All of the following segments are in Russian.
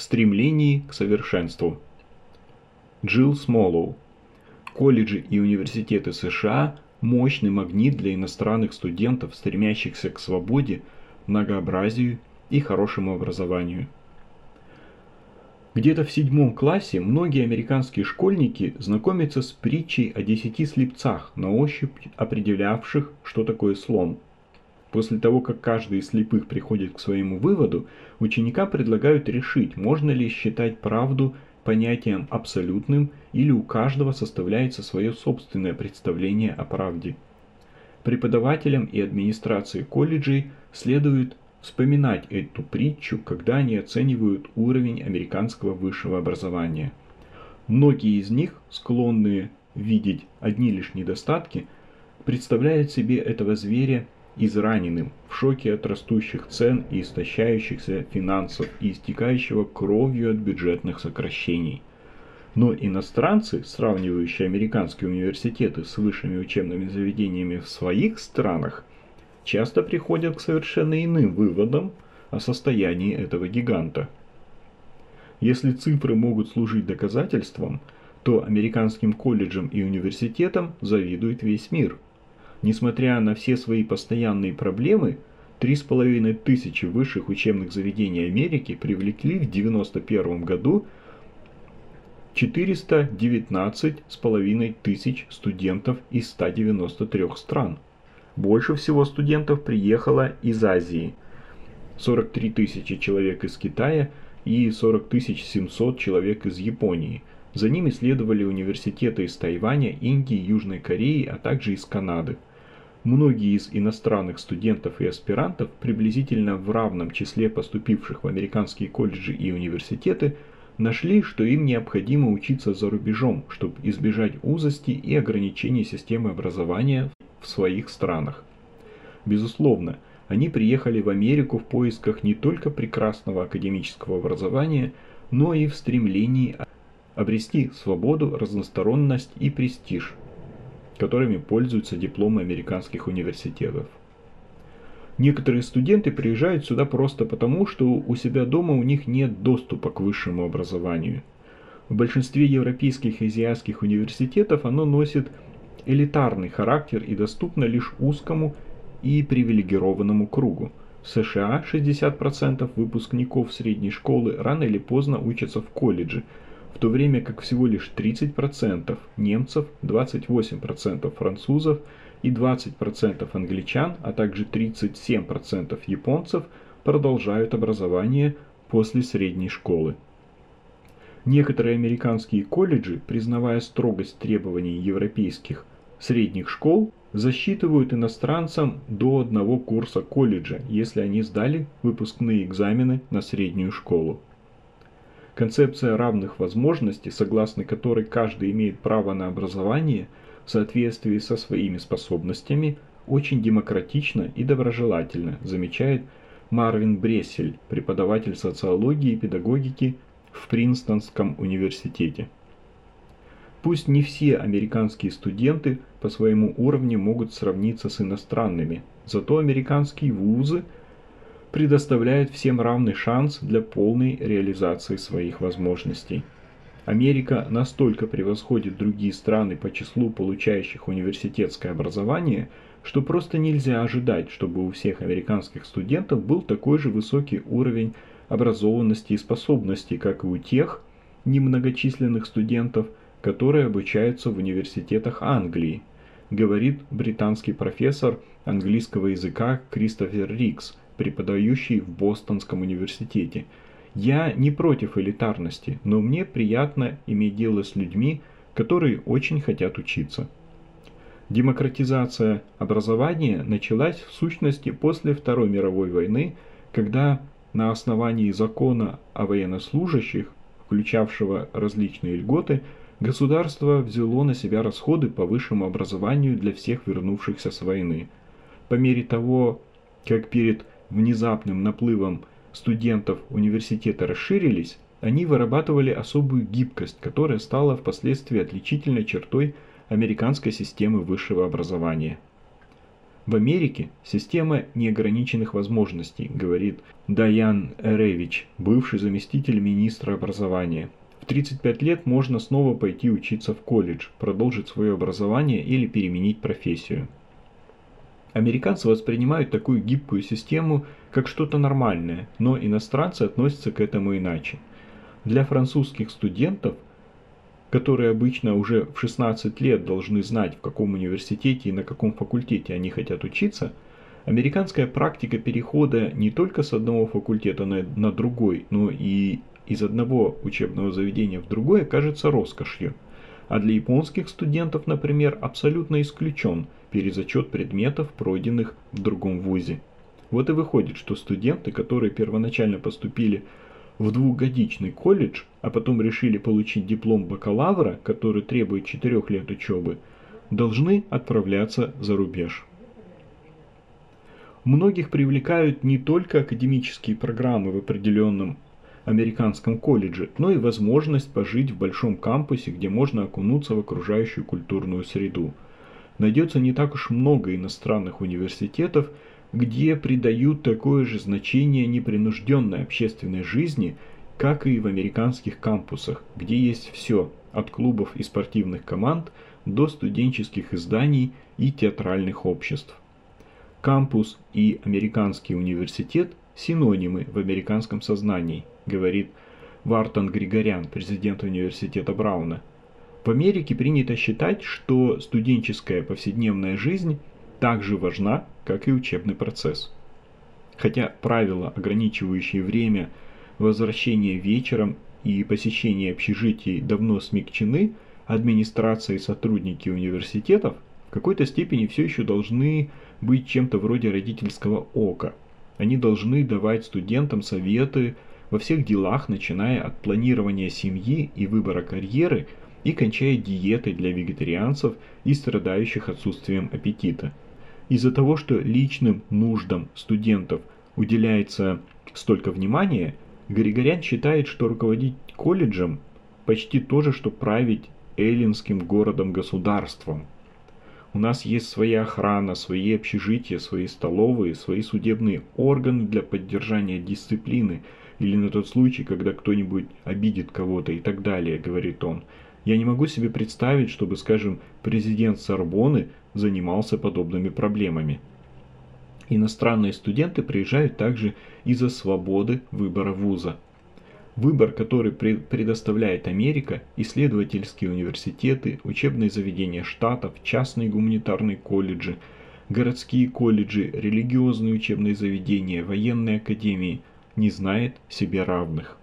в стремлении к совершенству. Джилл Смолоу. Колледжи и университеты США – мощный магнит для иностранных студентов, стремящихся к свободе, многообразию и хорошему образованию. Где-то в 7 классе многие американские школьники знакомятся с притчей о 10 слепцах, на ощупь определявших, что такое слон. После того, как каждый из слепых приходит к своему выводу, ученикам предлагают решить, можно ли считать правду понятием абсолютным или у каждого составляется свое собственное представление о правде. Преподавателям и администрации колледжей следует вспоминать эту притчу, когда они оценивают уровень американского высшего образования. Многие из них, склонные видеть одни лишь недостатки, представляют себе этого зверя израненным, в шоке от растущих цен и истощающихся финансов и истекающего кровью от бюджетных сокращений. Но иностранцы, сравнивающие американские университеты с высшими учебными заведениями в своих странах, часто приходят к совершенно иным выводам о состоянии этого гиганта. Если цифры могут служить доказательством, то американским колледжам и университетам завидует весь мир. Несмотря на все свои постоянные проблемы, 3500 высших учебных заведений Америки привлекли в 1991 году 419,5 тысяч студентов из 193 стран. Больше всего студентов приехало из Азии – 43 тысячи человек из Китая и 40 700 человек из Японии. За ними следовали университеты из Тайваня, Индии, Южной Кореи, а также из Канады. Многие из иностранных студентов и аспирантов, приблизительно в равном числе поступивших в американские колледжи и университеты, нашли, что им необходимо учиться за рубежом, чтобы избежать узости и ограничений системы образования в своих странах. Безусловно, они приехали в Америку в поисках не только прекрасного академического образования, но и в стремлении обрести свободу, разносторонность и престиж, которыми пользуются дипломы американских университетов. Некоторые студенты приезжают сюда просто потому, что у себя дома у них нет доступа к высшему образованию. В большинстве европейских и азиатских университетов оно носит элитарный характер и доступно лишь узкому и привилегированному кругу. В США 60% выпускников средней школы рано или поздно учатся в колледже, в то время как всего лишь 30% немцев, 28% французов и 20% англичан, а также 37% японцев продолжают образование после средней школы. Некоторые американские колледжи, признавая строгость требований европейских средних школ, засчитывают иностранцам до одного курса колледжа, если они сдали выпускные экзамены на среднюю школу. Концепция равных возможностей, согласно которой каждый имеет право на образование в соответствии со своими способностями, очень демократична и доброжелательна, замечает Марвин Брессель, преподаватель социологии и педагогики в Принстонском университете. Пусть не все американские студенты по своему уровню могут сравниться с иностранными, зато американские вузы предоставляют всем равный шанс для полной реализации своих возможностей. Америка настолько превосходит другие страны по числу получающих университетское образование, что просто нельзя ожидать, чтобы у всех американских студентов был такой же высокий уровень образованности и способностей, как и у тех немногочисленных студентов, которые обучаются в университетах Англии, говорит британский профессор английского языка Кристофер Рикс, преподающий в Бостонском университете. Я не против элитарности, но мне приятно иметь дело с людьми, которые очень хотят учиться. Демократизация образования началась в сущности после Второй мировой войны, когда на основании закона о военнослужащих, включавшего различные льготы, государство взяло на себя расходы по высшему образованию для всех вернувшихся с войны. По мере того, как перед внезапным наплывом студентов университеты расширились, они вырабатывали особую гибкость, которая стала впоследствии отличительной чертой американской системы высшего образования. В Америке система неограниченных возможностей, говорит Дайан Эревич, бывший заместитель министра образования. В 35 лет можно снова пойти учиться в колледж, продолжить свое образование или переменить профессию. Американцы воспринимают такую гибкую систему как что-то нормальное, но иностранцы относятся к этому иначе. Для французских студентов, которые обычно уже в 16 лет должны знать, в каком университете и на каком факультете они хотят учиться, американская практика перехода не только с одного факультета на другой, но и из одного учебного заведения в другое кажется роскошью. А для японских студентов, например, абсолютно исключен перезачет предметов, пройденных в другом вузе. Вот и выходит, что студенты, которые первоначально поступили в двухгодичный колледж, а потом решили получить диплом бакалавра, который требует 4 лет учебы, должны отправляться за рубеж. Многих привлекают не только академические программы в определенном американском колледже, но и возможность пожить в большом кампусе, где можно окунуться в окружающую культурную среду. Найдется не так уж много иностранных университетов, где придают такое же значение непринужденной общественной жизни, как и в американских кампусах, где есть все, от клубов и спортивных команд до студенческих изданий и театральных обществ. Кампус и американский университет – синонимы в американском сознании, говорит Вартан Григорян, президент университета Брауна. В Америке принято считать, что студенческая повседневная жизнь так же важна, как и учебный процесс. Хотя правила, ограничивающие время возвращения вечером и посещения общежитий, давно смягчены, администрация и сотрудники университетов в какой-то степени все еще должны быть чем-то вроде родительского ока. Они должны давать студентам советы во всех делах, начиная от планирования семьи и выбора карьеры и кончая диетой для вегетарианцев и страдающих отсутствием аппетита. Из-за того, что личным нуждам студентов уделяется столько внимания, Григорян считает, что руководить колледжем почти то же, что править эллинским городом-государством. У нас есть своя охрана, свои общежития, свои столовые, свои судебные органы для поддержания дисциплины или на тот случай, когда кто-нибудь обидит кого-то и так далее, говорит он. Я не могу себе представить, чтобы, скажем, президент Сорбонны занимался подобными проблемами. Иностранные студенты приезжают также из-за свободы выбора вуза. Выбор, который предоставляет Америка, исследовательские университеты, учебные заведения штатов, частные гуманитарные колледжи, городские колледжи, религиозные учебные заведения, военные академии, не знает себе равных.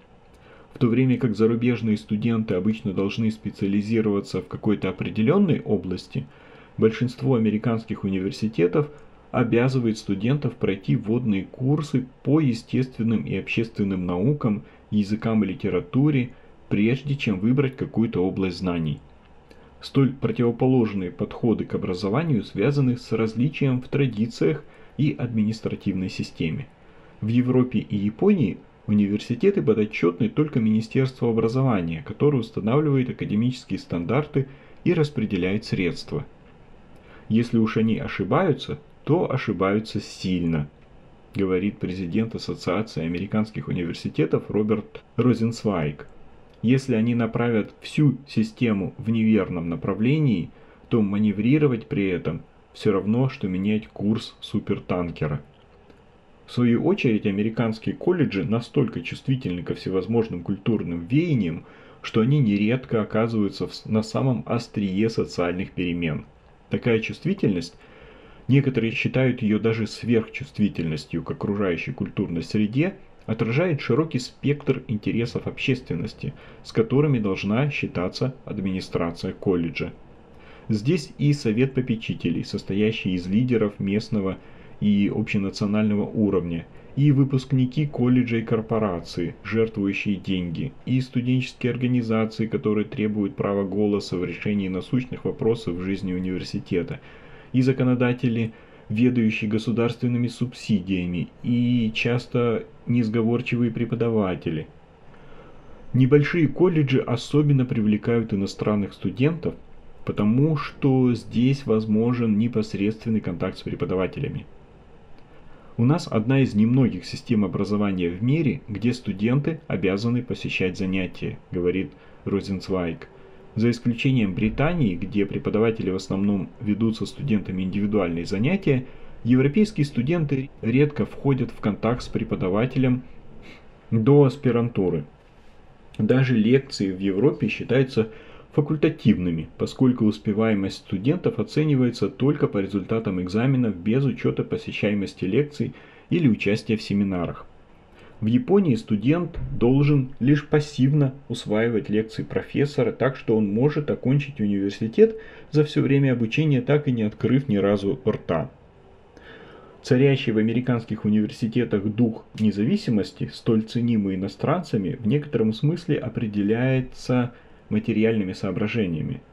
В то время как зарубежные студенты обычно должны специализироваться в какой-то определенной области, большинство американских университетов обязывает студентов пройти вводные курсы по естественным и общественным наукам, языкам и литературе, прежде чем выбрать какую-то область знаний. Столь противоположные подходы к образованию связаны с различием в традициях и административной системе. В Европе и Японии университеты подотчетны только Министерству образования, которое устанавливает академические стандарты и распределяет средства. Если уж они ошибаются, то ошибаются сильно, говорит президент Ассоциации американских университетов Роберт Розенцвайг. Если они направят всю систему в неверном направлении, то маневрировать при этом все равно, что менять курс супертанкера. В свою очередь, американские колледжи настолько чувствительны ко всевозможным культурным веяниям, что они нередко оказываются на самом острие социальных перемен. Такая чувствительность, некоторые считают ее даже сверхчувствительностью к окружающей культурной среде, отражает широкий спектр интересов общественности, с которыми должна считаться администрация колледжа. Здесь и совет попечителей, состоящий из лидеров местного и общенационального уровня, и выпускники колледжа и корпорации, жертвующие деньги, и студенческие организации, которые требуют права голоса в решении насущных вопросов в жизни университета, и законодатели, ведающие государственными субсидиями, и часто несговорчивые преподаватели. Небольшие колледжи особенно привлекают иностранных студентов, потому что здесь возможен непосредственный контакт с преподавателями. У нас одна из немногих систем образования в мире, где студенты обязаны посещать занятия, говорит Розенцвайг. За исключением Британии, где преподаватели в основном ведут со студентами индивидуальные занятия, европейские студенты редко входят в контакт с преподавателем до аспирантуры. Даже лекции в Европе считаются факультативными, поскольку успеваемость студентов оценивается только по результатам экзаменов без учета посещаемости лекций или участия в семинарах. В Японии студент должен лишь пассивно усваивать лекции профессора, так что он может окончить университет за все время обучения, так и не открыв ни разу рта. Царящий в американских университетах дух независимости, столь ценимый иностранцами, в некотором смысле определяется материальными соображениями.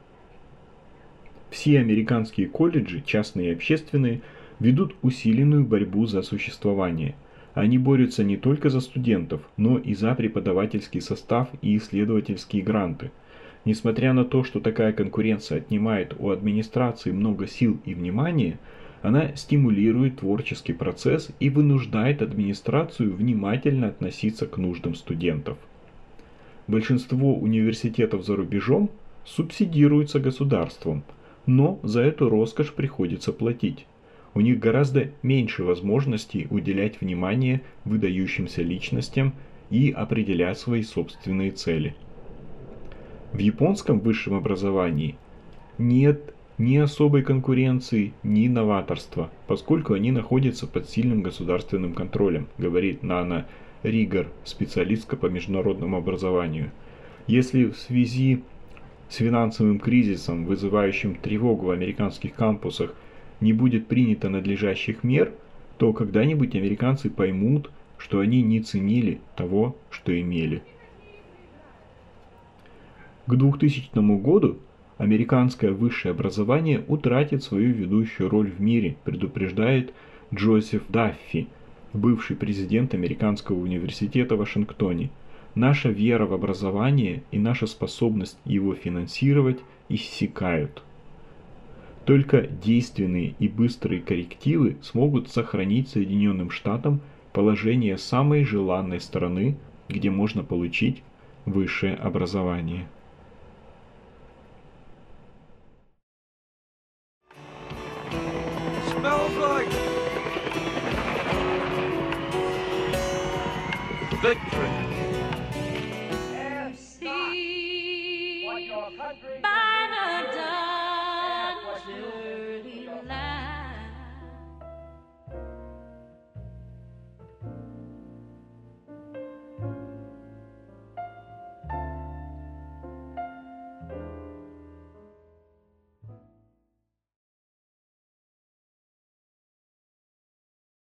Все американские колледжи, частные и общественные, ведут усиленную борьбу за существование. Они борются не только за студентов, но и за преподавательский состав и исследовательские гранты. Несмотря на то, что такая конкуренция отнимает у администрации много сил и внимания, она стимулирует творческий процесс и вынуждает администрацию внимательно относиться к нуждам студентов. Большинство университетов за рубежом субсидируются государством, но за эту роскошь приходится платить. У них гораздо меньше возможностей уделять внимание выдающимся личностям и определять свои собственные цели. В японском высшем образовании нет ни особой конкуренции, ни новаторства, поскольку они находятся под сильным государственным контролем, говорит Нана Ригар, специалистка по международному образованию. Если в связи с финансовым кризисом, вызывающим тревогу в американских кампусах, не будет принято надлежащих мер, то когда-нибудь американцы поймут, что они не ценили того, что имели. К 2000 году американское высшее образование утратит свою ведущую роль в мире, предупреждает Джозеф Даффи, бывший президент Американского университета в Вашингтоне. Наша вера в образование и наша способность его финансировать иссякают. Только действенные и быстрые коррективы смогут сохранить Соединенным Штатам положение самой желанной страны, где можно получить высшее образование. Victory!